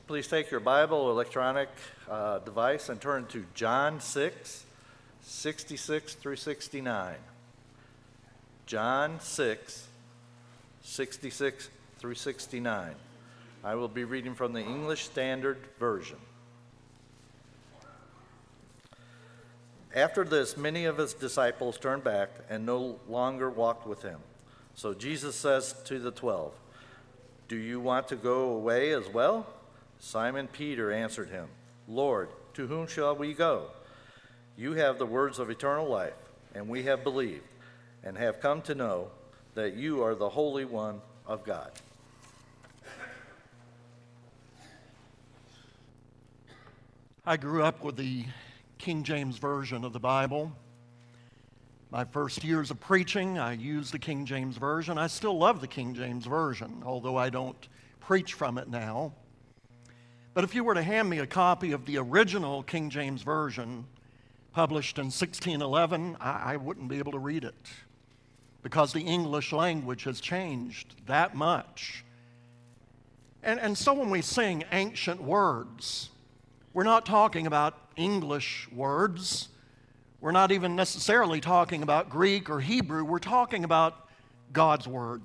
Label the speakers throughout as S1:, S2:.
S1: Please take your Bible or electronic device and turn to John 6, 66 through 69. John 6, 66 through 69. I will be reading from the English Standard Version. After this, many of his disciples turned back and no longer walked with him. So Jesus says to the 12, "Do you want to go away as well?" Simon Peter answered him, "Lord, to whom shall we go? You have the words of eternal life, and we have believed and have come to know that you are the Holy One of God."
S2: I grew up with the King James Version of the Bible. My first years of preaching, I used the King James Version. I still love the King James Version, although I don't preach from it now. But if you were to hand me a copy of the original King James Version, published in 1611, I wouldn't be able to read it because the English language has changed that much. And so when we sing ancient words, we're not talking about English words. We're not even necessarily talking about Greek or Hebrew. We're talking about God's Word.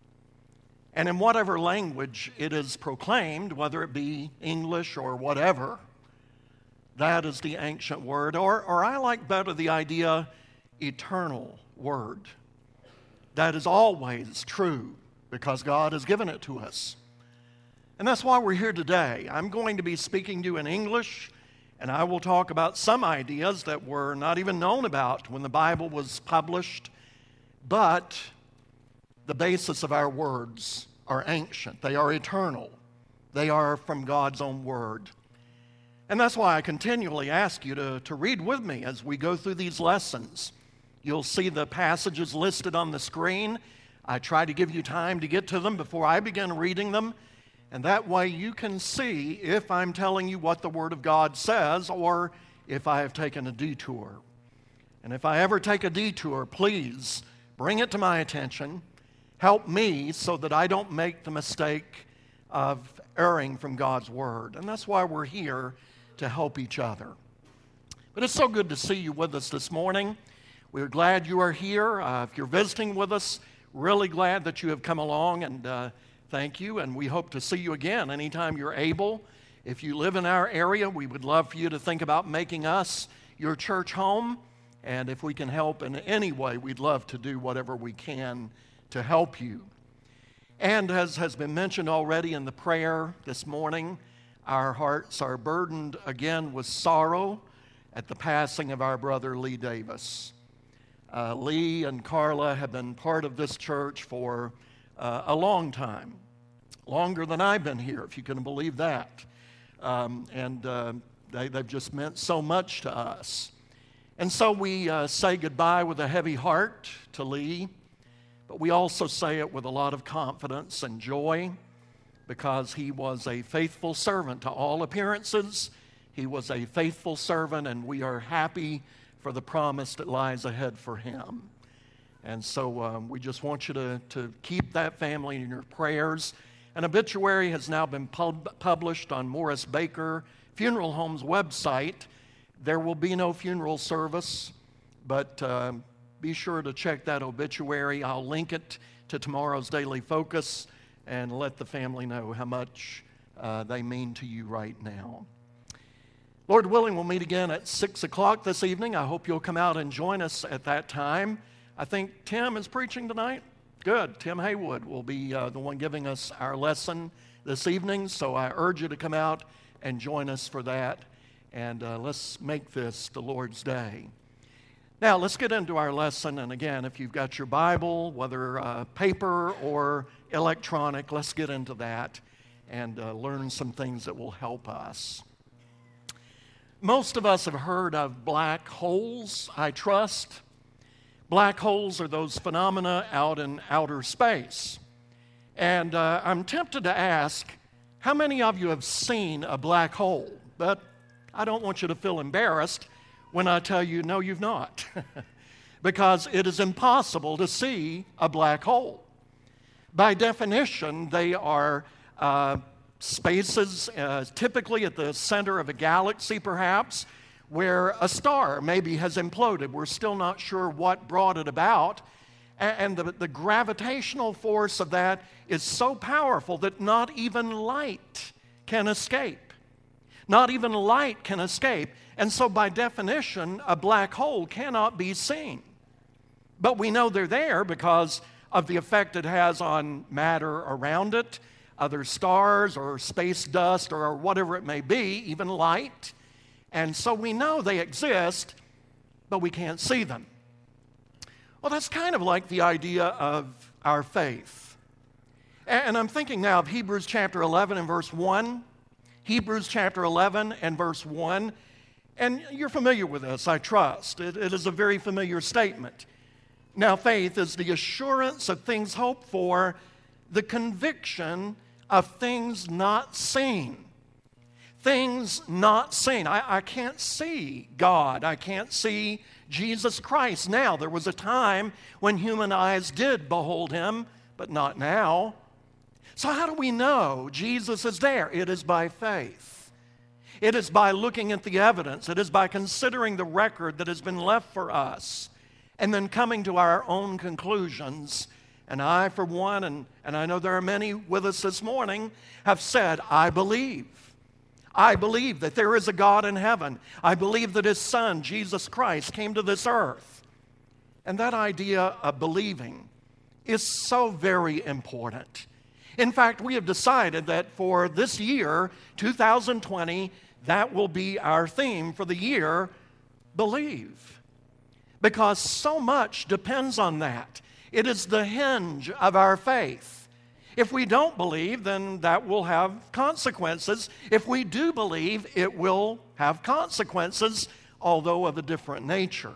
S2: And in whatever language it is proclaimed, whether it be English or whatever, that is the ancient Word. Or I like better the idea, eternal Word. That is always true because God has given it to us. And that's why we're here today. I'm going to be speaking to you in English, and I will talk about some ideas that were not even known about when the Bible was published, but the basis of our words are ancient. They are eternal. They are from God's own Word. And that's why I continually ask you to read with me as we go through these lessons. You'll see the passages listed on the screen. I try to give you time to get to them before I begin reading them. And that way you can see if I'm telling you what the Word of God says or if I have taken a detour. And if I ever take a detour, please bring it to my attention. Help me so that I don't make the mistake of erring from God's Word. And that's why we're here, to help each other. But it's so good to see you with us this morning. We're glad you are here. If you're visiting with us, really glad that you have come along, and thank you, and we hope to see you again anytime you're able. If you live in our area, we would love for you to think about making us your church home, and if we can help in any way, we'd love to do whatever we can to help you. And as has been mentioned already in the prayer this morning, our hearts are burdened again with sorrow at the passing of our brother Lee Davis. Lee and Carla have been part of this church for a long time, longer than I've been here, if you can believe that. They've just meant so much to us. And so we say goodbye with a heavy heart to Lee, but we also say it with a lot of confidence and joy because he was a faithful servant to all appearances. He was a faithful servant, and we are happy for the promise that lies ahead for him. And so we just want you to keep that family in your prayers. An obituary has now been published on Morris Baker Funeral Home's website. There will be no funeral service, but be sure to check that obituary. I'll link it to tomorrow's Daily Focus and let the family know how much they mean to you right now. Lord willing, we'll meet again at 6 o'clock this evening. I hope you'll come out and join us at that time. I think Tim is preaching tonight. Good. Tim Haywood will be the one giving us our lesson this evening. So I urge you to come out and join us for that. And let's make this the Lord's day. Now, let's get into our lesson. And again, if you've got your Bible, whether paper or electronic, let's get into that and learn some things that will help us. Most of us have heard of black holes, I trust. Black holes are those phenomena out in outer space. And I'm tempted to ask, how many of you have seen a black hole? But I don't want you to feel embarrassed when I tell you, no, you've not. Because it is impossible to see a black hole. By definition, they are spaces, typically at the center of a galaxy perhaps, where a star maybe has imploded. We're still not sure what brought it about. And the gravitational force of that is so powerful that not even light can escape. Not even light can escape. And so by definition, a black hole cannot be seen. But we know they're there because of the effect it has on matter around it, other stars or space dust or whatever it may be, even light. And so we know they exist, but we can't see them. Well, that's kind of like the idea of our faith. And I'm thinking now of Hebrews chapter 11 and verse 1. Hebrews chapter 11 and verse 1. And you're familiar with this, I trust. It is a very familiar statement. Now, faith is the assurance of things hoped for, the conviction of things not seen. Things not seen. I can't see God. I can't see Jesus Christ now. There was a time when human eyes did behold him, but not now. So how do we know Jesus is there? It is by faith. It is by looking at the evidence. It is by considering the record that has been left for us and then coming to our own conclusions. And I, for one, and I know there are many with us this morning, have said, I believe. I believe that there is a God in heaven. I believe that his Son, Jesus Christ, came to this earth. And that idea of believing is so very important. In fact, we have decided that for this year, 2020, that will be our theme for the year, believe. Because so much depends on that. It is the hinge of our faith. If we don't believe, then that will have consequences. If we do believe, it will have consequences, although of a different nature.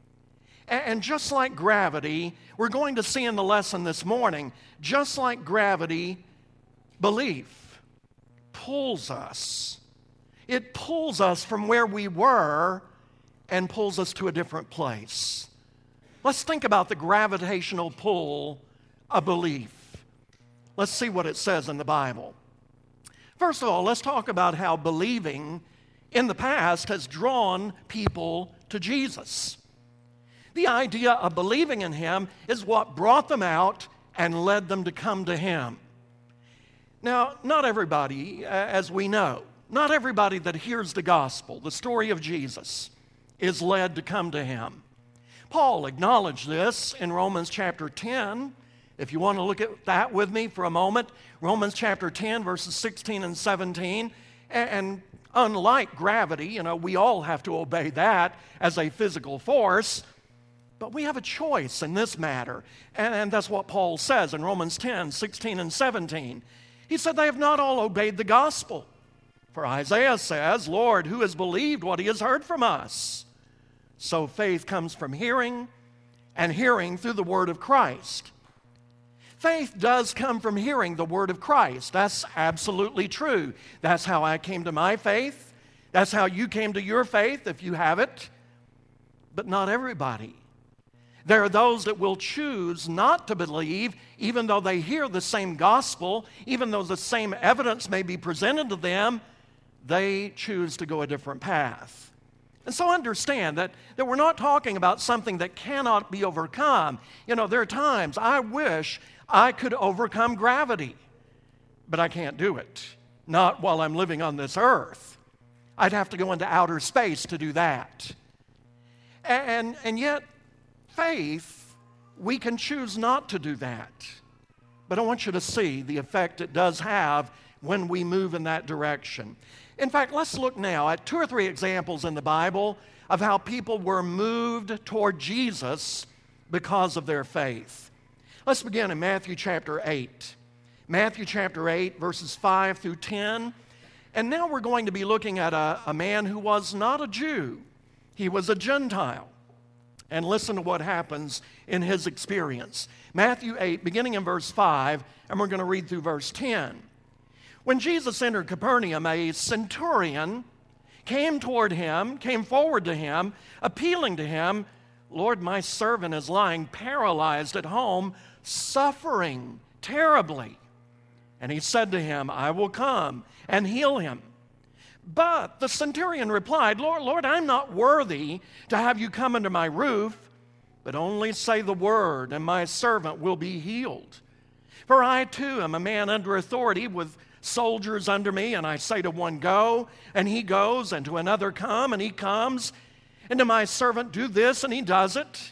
S2: And just like gravity, we're going to see in the lesson this morning, just like gravity, belief pulls us. It pulls us from where we were and pulls us to a different place. Let's think about the gravitational pull of belief. Let's see what it says in the Bible. First of all, let's talk about how believing in the past has drawn people to Jesus. The idea of believing in him is what brought them out and led them to come to him. Now, not everybody, as we know, not everybody that hears the gospel, the story of Jesus, is led to come to him. Paul acknowledged this in Romans chapter 10. If you want to look at that with me for a moment, Romans chapter 10, verses 16 and 17. And unlike gravity, we all have to obey that as a physical force. But we have a choice in this matter. And that's what Paul says in Romans 10, 16 and 17. He said, they have not all obeyed the gospel. For Isaiah says, Lord, who has believed what he has heard from us? So faith comes from hearing, and hearing through the word of Christ. Faith does come from hearing the word of Christ. That's absolutely true. That's how I came to my faith. That's how you came to your faith, if you have it. But not everybody. There are those that will choose not to believe, even though they hear the same gospel, even though the same evidence may be presented to them, they choose to go a different path. And so understand that we're not talking about something that cannot be overcome. There are times I wish I could overcome gravity, but I can't do it. Not while I'm living on this earth. I'd have to go into outer space to do that. And yet, faith, we can choose not to do that. But I want you to see the effect it does have when we move in that direction. In fact, let's look now at 2 or 3 examples in the Bible of how people were moved toward Jesus because of their faith. Let's begin in Matthew chapter 8. Matthew chapter 8, verses 5 through 10. And now we're going to be looking at a man who was not a Jew. He was a Gentile. And listen to what happens in his experience. Matthew 8, beginning in verse 5, and we're going to read through verse 10. When Jesus entered Capernaum, a centurion came forward to him, appealing to him, Lord, my servant is lying paralyzed at home, suffering terribly. And he said to him, I will come and heal him. But the centurion replied, Lord, I'm not worthy to have you come under my roof, but only say the word, and my servant will be healed. For I too am a man under authority with soldiers under me, and I say to one, go, and he goes, and to another, come, and he comes, and to my servant, do this, and he does it.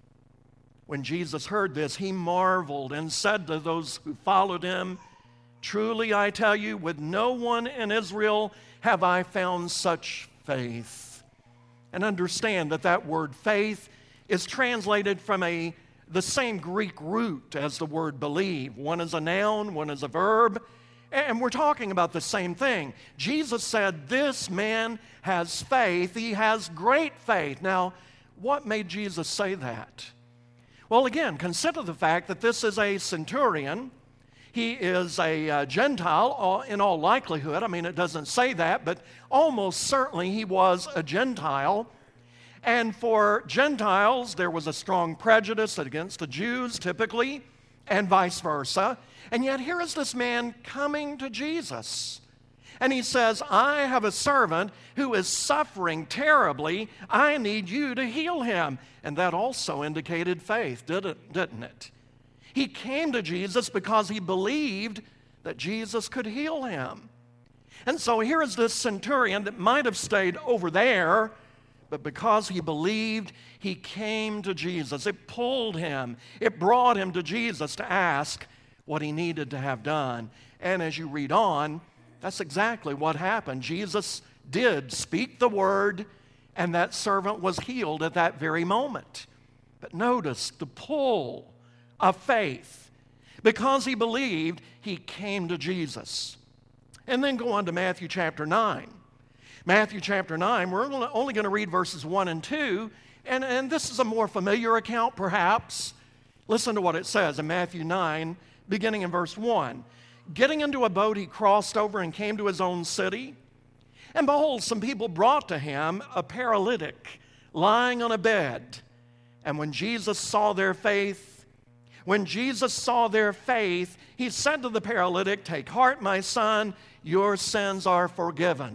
S2: When Jesus heard this, he marveled and said to those who followed him, truly I tell you, with no one in Israel have I found such faith. And understand that word faith is translated from the same Greek root as the word believe. One is a noun, one is a verb, and we're talking about the same thing. Jesus said, this man has faith. He has great faith. Now, what made Jesus say that? Well, again, consider the fact that this is a centurion. He is a Gentile in all likelihood. I mean, it doesn't say that, but almost certainly he was a Gentile. And for Gentiles, there was a strong prejudice against the Jews, typically, and vice versa. And yet here is this man coming to Jesus. And he says, I have a servant who is suffering terribly. I need you to heal him. And that also indicated faith, didn't it? He came to Jesus because he believed that Jesus could heal him. And so here is this centurion that might have stayed over there, but because he believed, he came to Jesus. It pulled him. It brought him to Jesus to ask what he needed to have done. And as you read on, that's exactly what happened. Jesus did speak the word, and that servant was healed at that very moment. But notice the pull of faith. Because he believed, he came to Jesus. And then go on to Matthew chapter 9. Matthew chapter 9, we're only going to read verses 1 and 2, and this is a more familiar account perhaps. Listen to what it says in Matthew 9, beginning in verse 1. Getting into a boat, he crossed over and came to his own city. And behold, some people brought to him a paralytic lying on a bed. And when Jesus saw their faith, he said to the paralytic, take heart, my son, your sins are forgiven.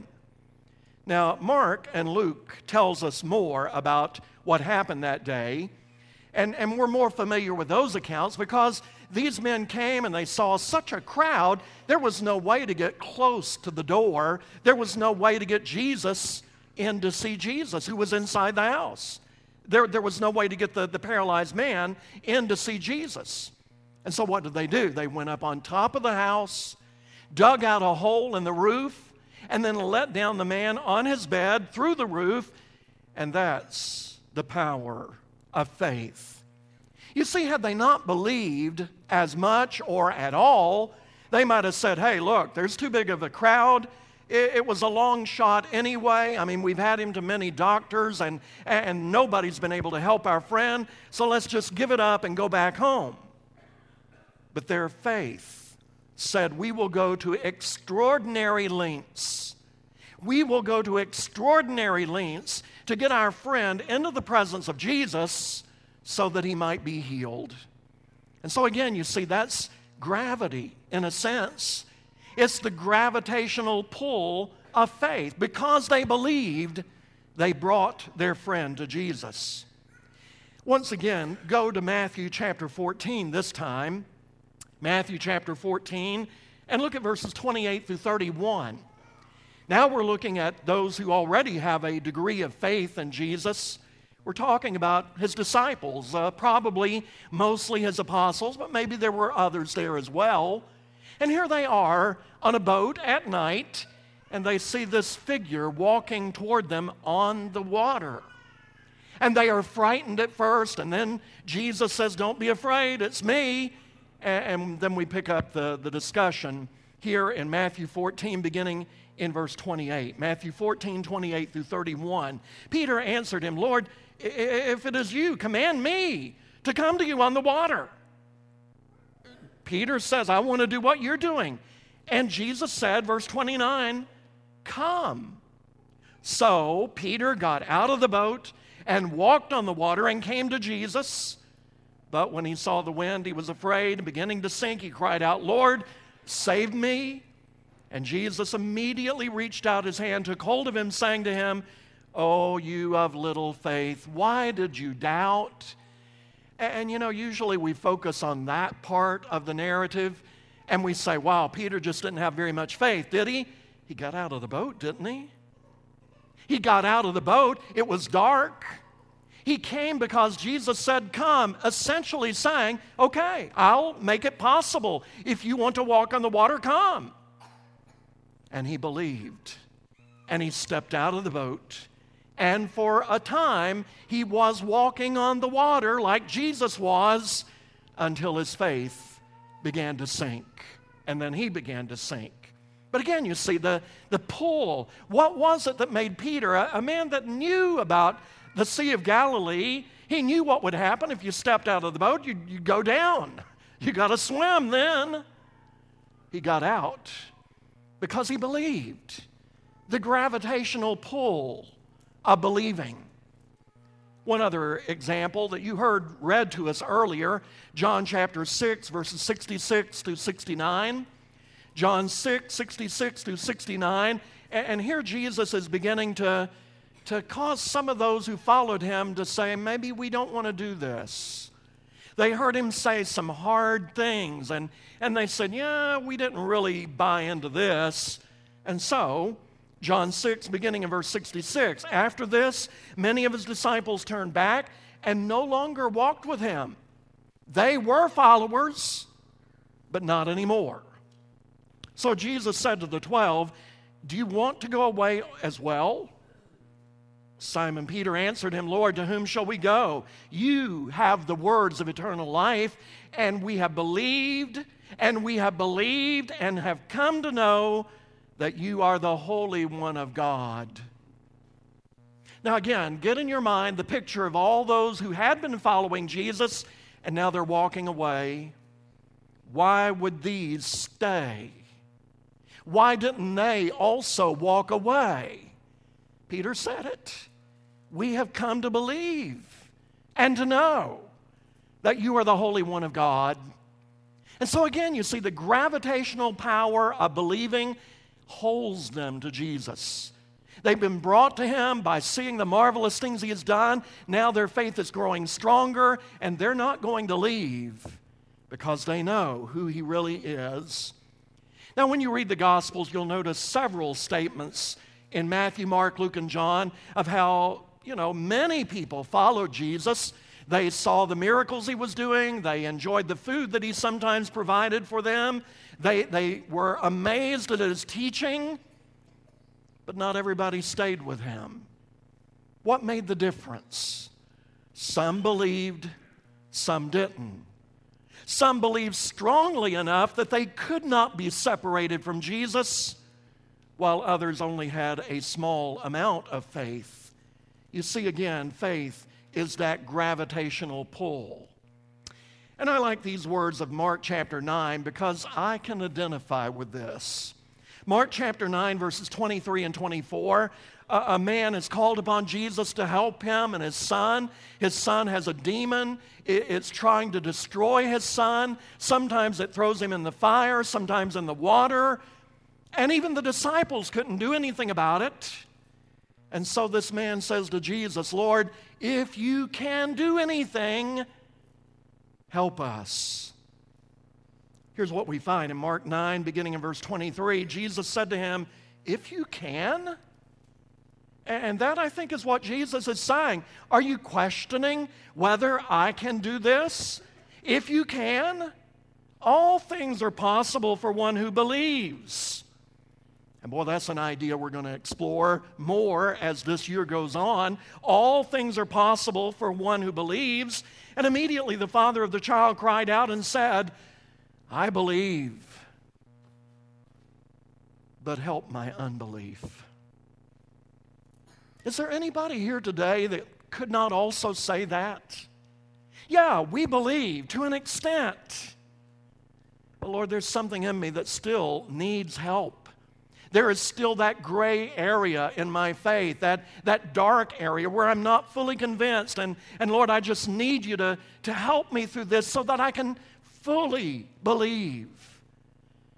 S2: Now, Mark and Luke tells us more about what happened that day, and we're more familiar with those accounts because these men came and they saw such a crowd, there was no way to get close to the door. There was no way to get Jesus in to see Jesus, who was inside the house. There was no way to get the paralyzed man in to see Jesus. And so what did they do? They went up on top of the house, dug out a hole in the roof, and then let down the man on his bed through the roof. And that's the power of faith. You see, had they not believed as much or at all, they might have said, hey, look, there's too big of a crowd. It was a long shot anyway. I mean, we've had him to many doctors, and nobody's been able to help our friend, so let's just give it up and go back home. But their faith said, we will go to extraordinary lengths. We will go to extraordinary lengths to get our friend into the presence of Jesus so that he might be healed. And so again, you see, that's gravity in a sense. It's the gravitational pull of faith. Because they believed, they brought their friend to Jesus. Once again, go to Matthew chapter 14 this time. Matthew chapter 14, and look at verses 28 through 31. Now we're looking at those who already have a degree of faith in Jesus. We're talking about his disciples, probably mostly his apostles, but maybe there were others there as well. And here they are on a boat at night, and they see this figure walking toward them on the water. And they are frightened at first, and then Jesus says, don't be afraid, it's me. And then we pick up the discussion here in Matthew 14, beginning in verse 28. Matthew 14, 28 through 31. Peter answered him, Lord, if it is you, command me to come to you on the water. Peter says, I want to do what you're doing. And Jesus said, verse 29, come. So Peter got out of the boat and walked on the water and came to Jesus. But when he saw the wind, he was afraid, and beginning to sink, he cried out, Lord, Save me." And Jesus immediately reached out his hand, took hold of him, saying to him, "Oh, you of little faith, why did you doubt?" And usually we focus on that part of the narrative, and we say, wow, Peter just didn't have very much faith, did he? He got out of the boat, didn't he? He got out of the boat. It was dark. He came because Jesus said, "Come," essentially saying, "Okay, I'll make it possible. If you want to walk on the water, come." And he believed, and he stepped out of the boat. And for a time, he was walking on the water like Jesus was, until his faith began to sink. And then he began to sink. But again, you see the pull. What was it that made Peter, a man that knew about the Sea of Galilee, he knew what would happen if you stepped out of the boat, you'd go down. You got to swim then. He got out because he believed. The gravitational pull of believing. One other example that you heard read to us earlier, John chapter 6, verses 66 through 69. John 6, 66 through 69. And here Jesus is beginning to cause some of those who followed him to say, maybe we don't want to do this. They heard him say some hard things, and they said, yeah, we didn't really buy into this. And so, John 6, beginning in verse 66, after this, many of his disciples turned back and no longer walked with him. They were followers, but not anymore. So Jesus said to the 12, "Do you want to go away as well?" Simon Peter answered him, "Lord, to whom shall we go? You have the words of eternal life, and we have believed and have come to know that you are the Holy One of God." Now again, get in your mind the picture of all those who had been following Jesus and now they're walking away. Why would these stay? Why didn't they also walk away? Peter said it. We have come to believe and to know that you are the Holy One of God. And so again, you see the gravitational power of believing holds them to Jesus. They've been brought to him by seeing the marvelous things he has done. Now their faith is growing stronger, and they're not going to leave because they know who he really is. Now, when you read the Gospels, you'll notice several statements in Matthew, Mark, Luke, and John of how, many people followed Jesus. They saw the miracles he was doing. They enjoyed the food that he sometimes provided for them. They were amazed at his teaching, but not everybody stayed with him. What made the difference? Some believed, some didn't. Some believed strongly enough that they could not be separated from Jesus, while others only had a small amount of faith. You see, again, faith is that gravitational pull. And I like these words of Mark chapter 9 because I can identify with this. Mark chapter 9, verses 23 and 24, a man is called upon Jesus to help him and his son. His son has a demon. It's trying to destroy his son. Sometimes it throws him in the fire, sometimes in the water. And even the disciples couldn't do anything about it. And so this man says to Jesus, "Lord, if you can do anything, help us." Here's what we find in Mark 9, beginning in verse 23. Jesus said to him, "If you can?" And that, I think, is what Jesus is saying. Are you questioning whether I can do this? If you can, all things are possible for one who believes. And boy, that's an idea we're going to explore more as this year goes on. All things are possible for one who believes. And immediately the father of the child cried out and said, "I believe, but help my unbelief." Is there anybody here today that could not also say that? Yeah, we believe to an extent. But Lord, there's something in me that still needs help. There is still that gray area in my faith, that dark area where I'm not fully convinced. And Lord, I just need you to help me through this so that I can fully believe.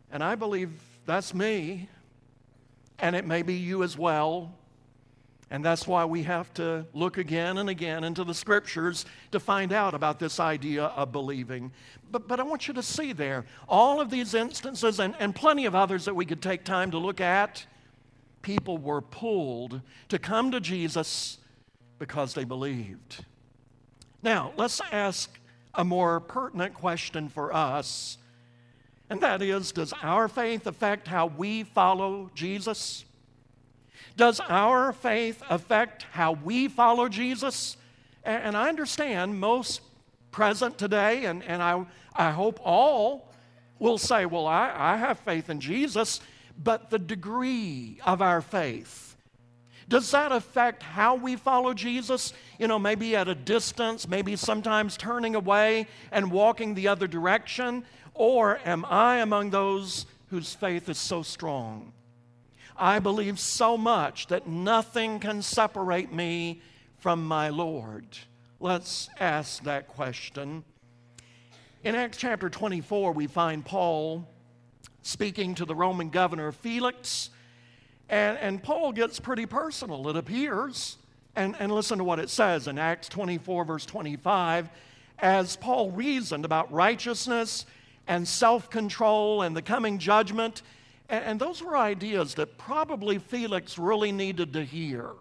S2: And I believe that's me, and it may be you as well. And that's why we have to look again and again into the Scriptures to find out about this idea of believing. But I want you to see there, all of these instances and plenty of others that we could take time to look at, people were pulled to come to Jesus because they believed. Now, let's ask a more pertinent question for us, and that is, does our faith affect how we follow Jesus? Does our faith affect how we follow Jesus? And I understand most present today, and I hope all will say, well, I have faith in Jesus, but the degree of our faith, does that affect how we follow Jesus? You know, maybe at a distance, maybe sometimes turning away and walking the other direction? Or am I among those whose faith is so strong? I believe so much that nothing can separate me from my Lord. Let's ask that question. In Acts chapter 24, we find Paul speaking to the Roman governor Felix, and Paul gets pretty personal, it appears. And listen to what it says in Acts 24, verse 25. As Paul reasoned about righteousness and self-control and the coming judgment, and those were ideas that probably Felix really needed to hear.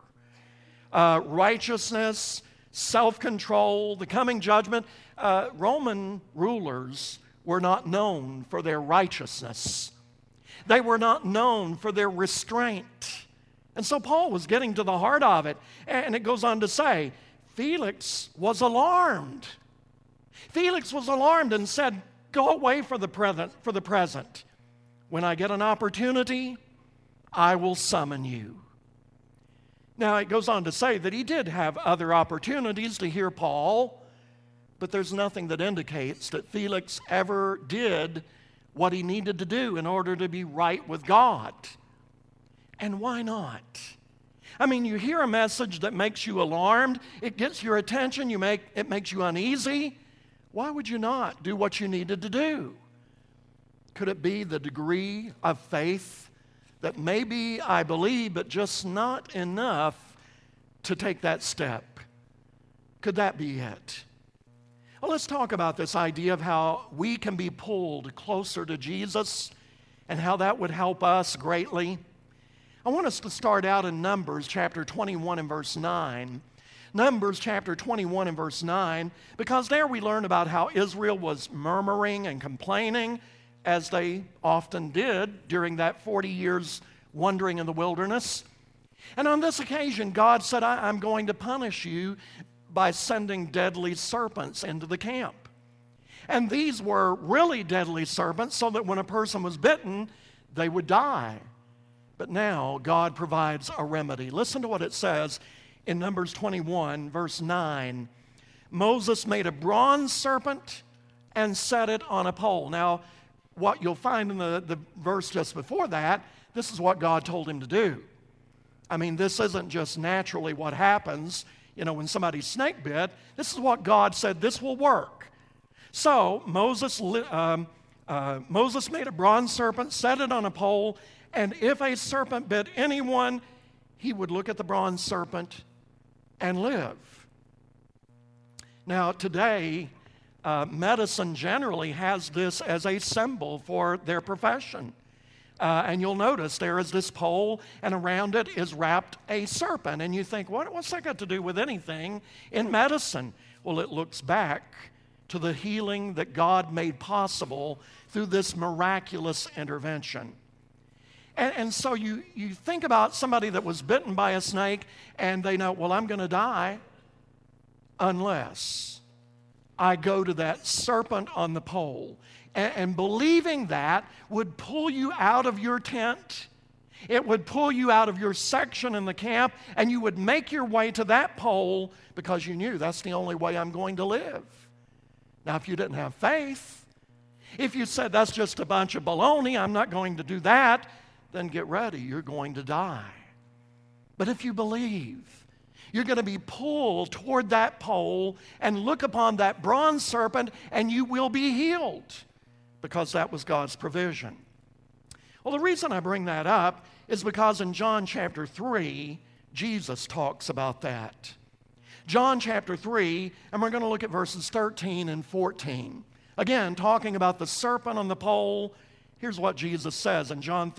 S2: Righteousness, self-control, the coming judgment. Roman rulers were not known for their righteousness. They were not known for their restraint. And so Paul was getting to the heart of it. And it goes on to say, Felix was alarmed. Felix was alarmed and said, go away for the present. When I get an opportunity, I will summon you. Now, it goes on to say that he did have other opportunities to hear Paul, but there's nothing that indicates that Felix ever did what he needed to do in order to be right with God. And why not? I mean, you hear a message that makes you alarmed, it gets your attention, it makes you uneasy. Why would you not do what you needed to do? Could it be the degree of faith that maybe I believe, but just not enough to take that step? Could that be it? Well, let's talk about this idea of how we can be pulled closer to Jesus and how that would help us greatly. I want us to start out in Numbers chapter 21 and verse 9. Numbers chapter 21 and verse 9, because there we learn about how Israel was murmuring and complaining, as they often did during that 40 years wandering in the wilderness. And on this occasion, God said, I'm going to punish you by sending deadly serpents into the camp. And these were really deadly serpents, so that when a person was bitten, they would die. But now God provides a remedy. Listen to what it says in Numbers 21, verse 9. Moses made a bronze serpent and set it on a pole. Now, what you'll find in the verse just before that, this is what God told him to do. I mean, this isn't just naturally what happens, when somebody's snake bit. This is what God said, this will work. So Moses made a bronze serpent, set it on a pole, and if a serpent bit anyone, he would look at the bronze serpent and live. Now, today, medicine generally has this as a symbol for their profession. And you'll notice there is this pole, and around it is wrapped a serpent. And you think, what's that got to do with anything in medicine? Well, it looks back to the healing that God made possible through this miraculous intervention. And so you think about somebody that was bitten by a snake, and they know, well, I'm going to die unless I go to that serpent on the pole. And believing that would pull you out of your tent. It would pull you out of your section in the camp, and you would make your way to that pole because you knew that's the only way I'm going to live. Now, if you didn't have faith, if you said that's just a bunch of baloney, I'm not going to do that, then get ready, you're going to die. But if you believe, you're going to be pulled toward that pole and look upon that bronze serpent, and you will be healed because that was God's provision. Well, the reason I bring that up is because in John chapter 3, Jesus talks about that. John chapter 3, and we're going to look at verses 13 and 14. Again, talking about the serpent on the pole, here's what Jesus says in John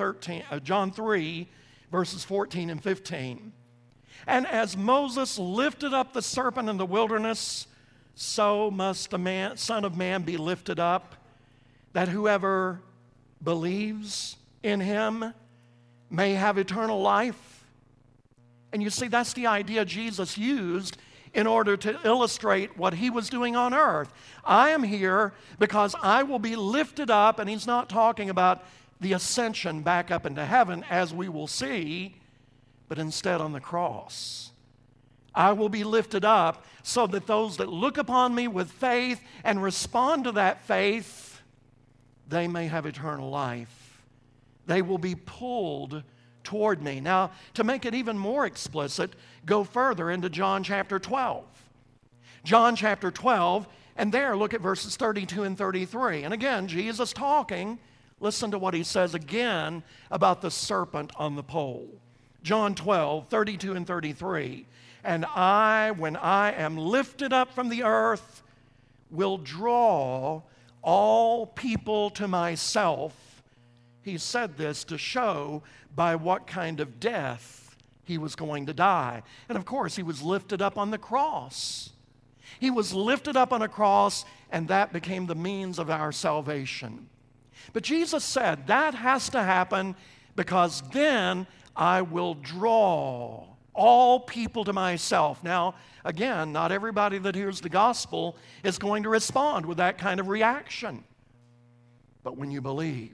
S2: 3, verses 14 and 15. And as Moses lifted up the serpent in the wilderness, so must the Son of Man be lifted up, that whoever believes in him may have eternal life. And you see, that's the idea Jesus used in order to illustrate what he was doing on earth. I am here because I will be lifted up, and he's not talking about the ascension back up into heaven, as we will see, but instead on the cross. I will be lifted up so that those that look upon me with faith and respond to that faith, they may have eternal life. They will be pulled toward me. Now, to make it even more explicit, go further into John chapter 12. John chapter 12, and there look at verses 32 and 33. And again, Jesus talking. Listen to what he says again about the serpent on the pole. John 12, 32 and 33. And I, when I am lifted up from the earth, will draw all people to myself. He said this to show by what kind of death he was going to die. And of course, he was lifted up on the cross. He was lifted up on a cross, and that became the means of our salvation. But Jesus said that has to happen because then I will draw all people to myself. Now, again, not everybody that hears the gospel is going to respond with that kind of reaction. But when you believe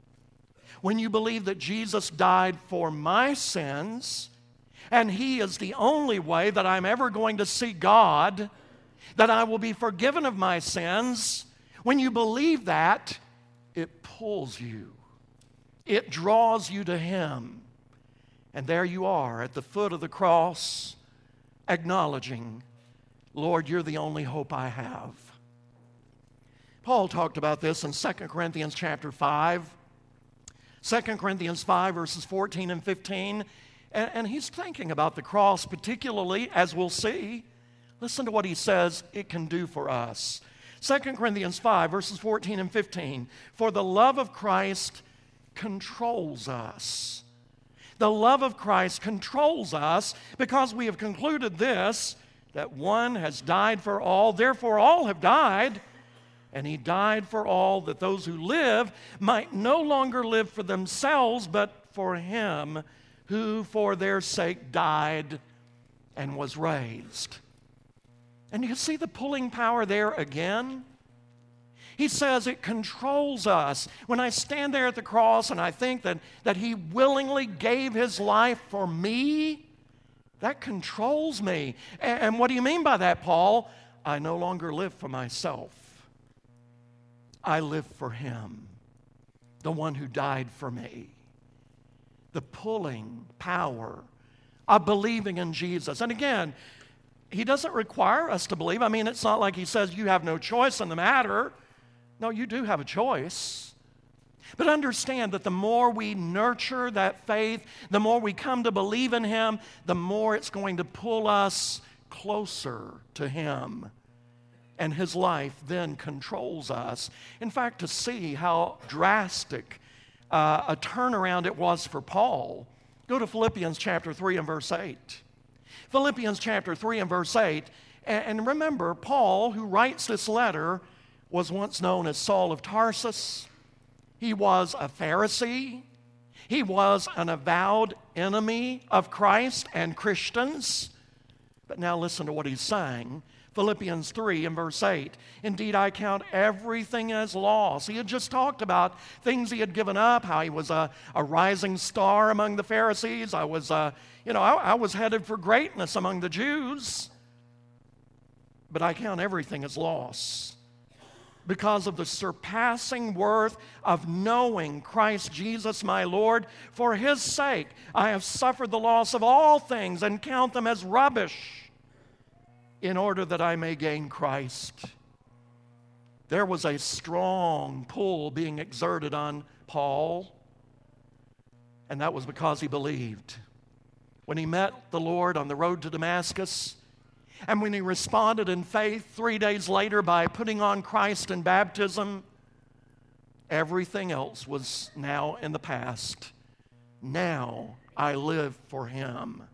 S2: that Jesus died for my sins, and he is the only way that I'm ever going to see God, that I will be forgiven of my sins, when you believe that, it pulls you. It draws you to him. And there you are at the foot of the cross, acknowledging, Lord, you're the only hope I have. Paul talked about this in 2 Corinthians chapter 5. 2 Corinthians 5, verses 14 and 15. And he's thinking about the cross, particularly, as we'll see. Listen to what he says it can do for us. 2 Corinthians 5, verses 14 and 15. For the love of Christ controls us. The love of Christ controls us because we have concluded this, that one has died for all, therefore all have died. And he died for all, that those who live might no longer live for themselves, but for him who for their sake died and was raised. And you see the pulling power there again? He says it controls us. When I stand there at the cross and I think that he willingly gave his life for me, that controls me. And what do you mean by that, Paul? I no longer live for myself. I live for him, the one who died for me. The pulling power of believing in Jesus. And again, he doesn't require us to believe. I mean, it's not like he says you have no choice in the matter. No, you do have a choice. But understand that the more we nurture that faith, the more we come to believe in him, the more it's going to pull us closer to him. And his life then controls us. In fact, to see how drastic a turnaround it was for Paul, go to Philippians chapter 3 and verse 8. Philippians chapter 3 and verse 8. And remember, Paul, who writes this letter, was once known as Saul of Tarsus. He was a Pharisee. He was an avowed enemy of Christ and Christians. But now listen to what he's saying. Philippians 3 and verse 8. Indeed, I count everything as loss. He had just talked about things he had given up, how he was a rising star among the Pharisees. I was headed for greatness among the Jews. But I count everything as loss because of the surpassing worth of knowing Christ Jesus my Lord. For his sake I have suffered the loss of all things and count them as rubbish, in order that I may gain Christ. There was a strong pull being exerted on Paul. And that was because he believed. When he met the Lord on the road to Damascus, and when he responded in faith 3 days later by putting on Christ in baptism, everything else was now in the past. Now I live for him.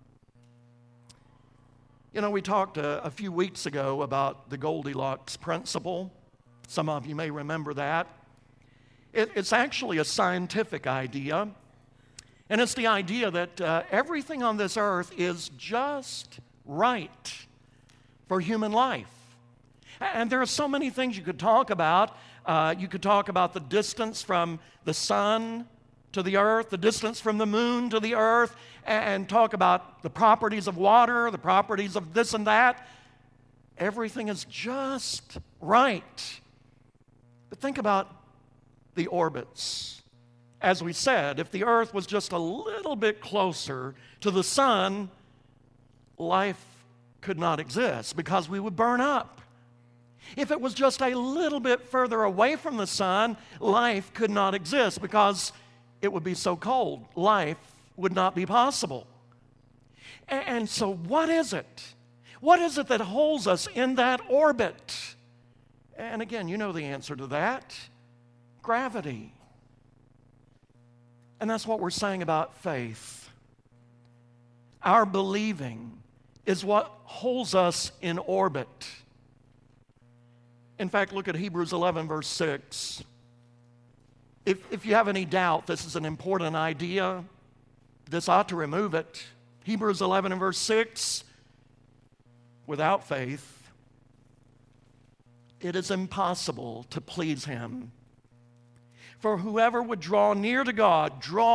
S2: You know, we talked a few weeks ago about the Goldilocks principle. Some of you may remember that. It's actually a scientific idea. And it's the idea that everything on this earth is just right for human life. And there are so many things you could talk about. You could talk about the distance from the sun to the earth, the distance from the moon to the earth, and talk about the properties of water, the properties of this and that. Everything is just right. But think about the orbits. As we said, if the earth was just a little bit closer to the sun, life could not exist because we would burn up. If it was just a little bit further away from the sun, life could not exist because it would be so cold. Life would not be possible. And so what is it? What is it that holds us in that orbit? And again, you know the answer to that. Gravity. And that's what we're saying about faith. Our believing is what holds us in orbit. In fact, look at Hebrews 11, verse 6. If you have any doubt this is an important idea, this ought to remove it. Hebrews 11 and verse 6, without faith, it is impossible to please him. For whoever would draw near to God,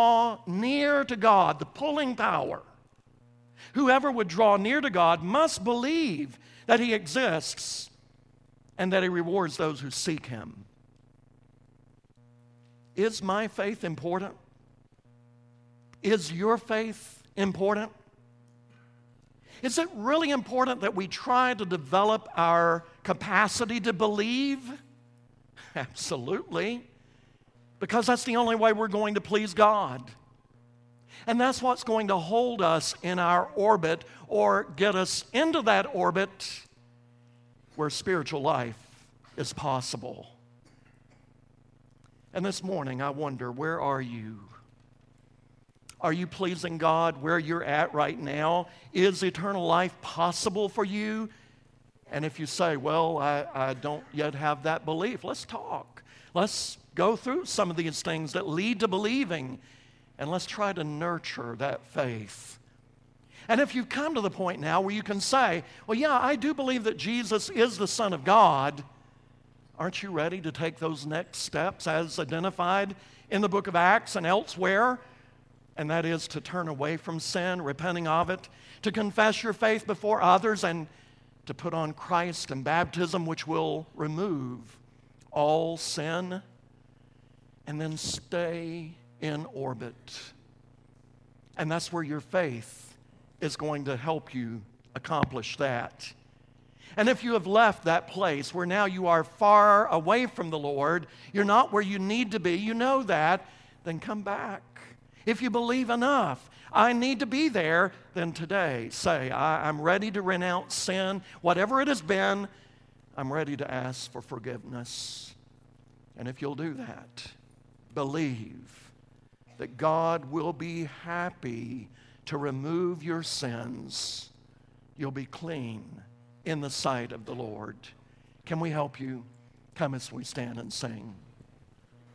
S2: the pulling power. Whoever would draw near to God must believe that he exists and that he rewards those who seek him. Is my faith important? Is your faith important? Is it really important that we try to develop our capacity to believe? Absolutely. Because that's the only way we're going to please God. And that's what's going to hold us in our orbit or get us into that orbit where spiritual life is possible. And this morning, I wonder, where are you? Are you pleasing God where you're at right now? Is eternal life possible for you? And if you say, well, I don't yet have that belief, let's talk. Let's go through some of these things that lead to believing, and let's try to nurture that faith. And if you've come to the point now where you can say, well, yeah, I do believe that Jesus is the Son of God, aren't you ready to take those next steps as identified in the book of Acts and elsewhere? And that is to turn away from sin, repenting of it, to confess your faith before others, and to put on Christ in baptism, which will remove all sin, and then stay in orbit. And that's where your faith is going to help you accomplish that. And if you have left that place where now you are far away from the Lord, you're not where you need to be, you know that, then come back. If you believe enough, I need to be there, then today say, I'm ready to renounce sin. Whatever it has been, I'm ready to ask for forgiveness. And if you'll do that, believe that God will be happy to remove your sins. You'll be clean in the sight of the Lord. Can we help you? Come as we stand and sing.